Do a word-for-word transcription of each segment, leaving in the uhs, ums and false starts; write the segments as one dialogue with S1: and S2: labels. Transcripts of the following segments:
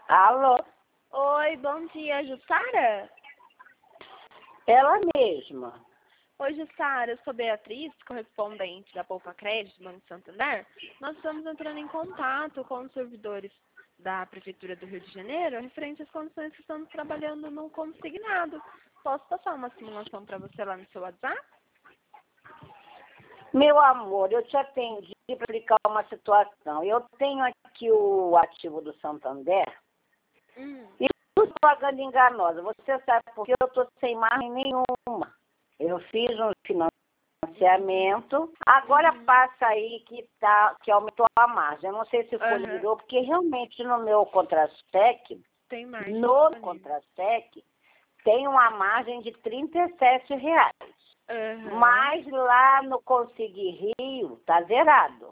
S1: Alô?
S2: Oi, bom dia, Jussara?
S1: Ela mesma.
S2: Oi, Jussara, eu sou Beatriz, correspondente da Poupa Crédito, Banco Santander. Nós estamos entrando em contato com os servidores da Prefeitura do Rio de Janeiro, referente às condições que estamos trabalhando no consignado. Posso passar uma simulação para você lá no seu WhatsApp?
S1: Meu amor, eu te atendi para explicar uma situação. Eu tenho aqui o ativo do Santander
S2: Hum.
S1: e tudo pagando enganosa. Você sabe porque eu estou sem margem nenhuma. Eu fiz um financiamento, agora
S2: Uhum.
S1: passa aí que, tá, que aumentou a margem. Eu não sei se foi
S2: Uhum.
S1: virou, porque realmente no meu Contra-Sec,
S2: Tem mais.
S1: no Contra-Sec, tem uma margem de trinta e sete reais.
S2: Uhum.
S1: Mas lá no Consegui Rio tá zerado.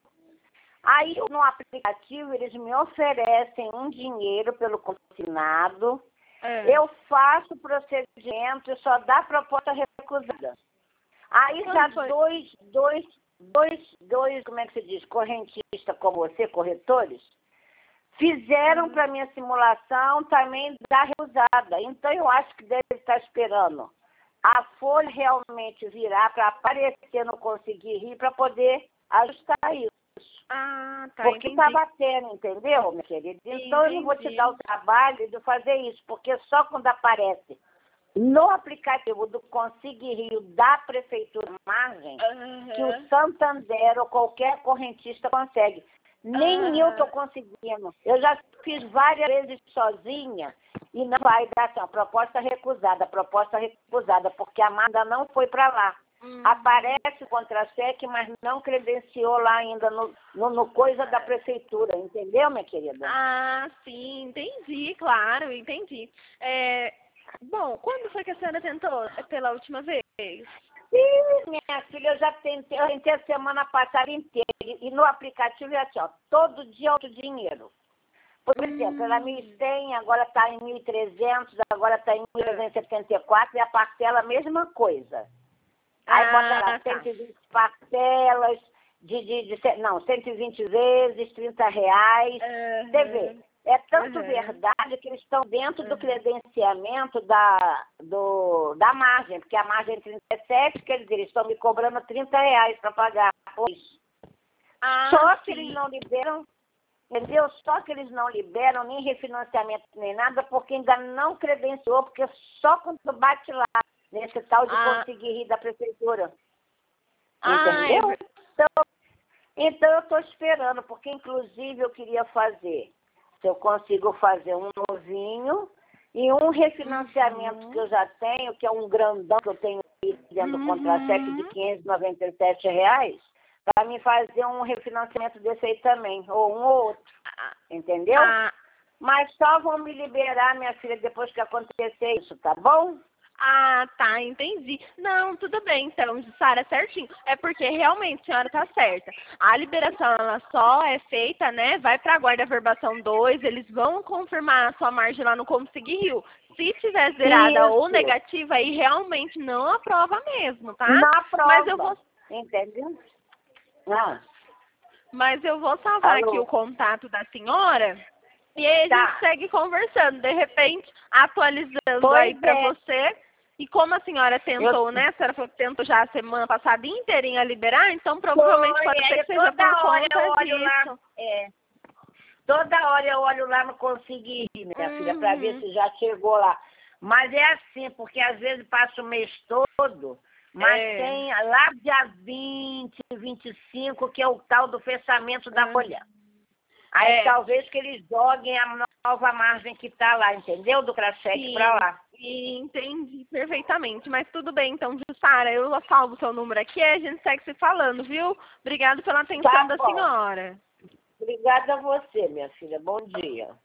S1: Aí no aplicativo eles me oferecem um dinheiro pelo consignado.
S2: Uhum.
S1: Eu faço o procedimento e só dá proposta recusada. Aí
S2: Quando
S1: já
S2: foi?
S1: dois, dois, dois, dois, como é que se diz, correntistas como você, corretores, fizeram
S2: Uhum.
S1: para minha simulação também dar recusada. Então eu acho que deve estar esperando a folha realmente virar para aparecer no Consegui Rir para poder ajustar isso.
S2: Ah, tá,
S1: Porque
S2: entendi.
S1: está batendo, entendeu, minha querida? Então eu não vou te
S2: Entendi.
S1: dar o trabalho de fazer isso, porque só quando aparece no aplicativo do Consegui Rio da Prefeitura Margem que o
S2: Uhum.
S1: Santander ou qualquer correntista consegue. Nem eu estou
S2: Uhum.
S1: conseguindo. Eu já fiz várias vezes sozinha e não vai dar assim, ó, proposta recusada, proposta recusada, porque a Amanda não foi para lá.
S2: Uhum.
S1: Aparece o Contra-Sec, mas não credenciou lá ainda no, no, no coisa da prefeitura, entendeu, minha querida?
S2: Ah, sim, entendi, claro, entendi. É, bom, quando foi que a senhora tentou pela última vez?
S1: Sim, minha filha, eu já tentei, eu tentei a semana passada inteira. E no aplicativo é assim, ó, todo dia outro dinheiro. Por exemplo, ela mil e cem, agora está em mil e trezentos, agora está em mil trezentos e setenta e quatro, e a parcela a mesma coisa. Aí bota lá
S2: Ah, tá.
S1: cento e vinte parcelas, de, de, de, não, cento e vinte vezes, trinta reais. Você vê,
S2: Uhum.
S1: é tanto
S2: Uhum.
S1: verdade que eles estão dentro do
S2: Uhum.
S1: credenciamento da, do, da margem, porque a margem é trinta e sete, quer dizer, eles estão me cobrando trinta reais para pagar. Pois.
S2: Ah,
S1: Só que eles
S2: sim.
S1: não liberam, entendeu? Só que eles não liberam nem refinanciamento nem nada, porque ainda não credenciou, porque só quando bate lá, nesse tal de
S2: Ah,
S1: Consegui Rir da prefeitura.
S2: ah, é
S1: Entendeu?
S2: ver-
S1: Então, então eu estou esperando, porque inclusive eu queria fazer, se eu consigo fazer um novinho e um refinanciamento que
S2: Uhum.
S1: eu já tenho, que é um grandão que eu tenho aí dentro do contra-cheque de
S2: Uhum.
S1: quinhentos e noventa e sete reais, para me fazer um refinanciamento desse aí também, ou um ou outro, entendeu?
S2: Ah,
S1: Mas só vão me liberar, minha filha, depois que acontecer isso, tá bom?
S2: ah, tá, entendi. Não, tudo bem, então, Sara, certinho. É porque realmente a senhora tá certa. A liberação, ela só é feita, né? Vai pra guarda verbação dois, eles vão confirmar a sua margem lá no Consegui Rio. Se tiver zerada ou
S1: Isso,
S2: negativa, aí realmente não aprova mesmo, tá?
S1: na
S2: Mas eu vou,
S1: prova, entendeu? Ah,
S2: mas eu vou salvar aqui o
S1: alô?
S2: contato da senhora. E aí a gente
S1: Tá.
S2: segue conversando, de repente, atualizando aí
S1: Pois
S2: pra
S1: é.
S2: você. E como a senhora
S1: Eu
S2: tentou, né? A senhora falou que tentou já a semana passada inteirinha liberar, então provavelmente
S1: foi,
S2: pode ser
S1: aí
S2: que seja por
S1: toda hora eu
S2: conta
S1: olho lá,
S2: disso.
S1: é, toda hora eu olho lá no Consegui Rir, minha filha, para ver
S2: Uhum.
S1: se já chegou lá. Mas é assim, porque às vezes passa o mês todo, mas
S2: É.
S1: tem lá dia vinte, vinte e cinco, que é o tal do fechamento da
S2: Uhum.
S1: folha. Aí
S2: É,
S1: talvez que eles joguem a nova margem que está lá, entendeu? Do crachete para
S2: sim,
S1: lá.
S2: entendi perfeitamente. Mas tudo bem, então, Jussara, eu salvo o seu número aqui e a gente segue se falando, viu? Obrigado pela atenção
S1: Tá
S2: da
S1: bom.
S2: senhora.
S1: Obrigada a você, minha filha. Bom dia.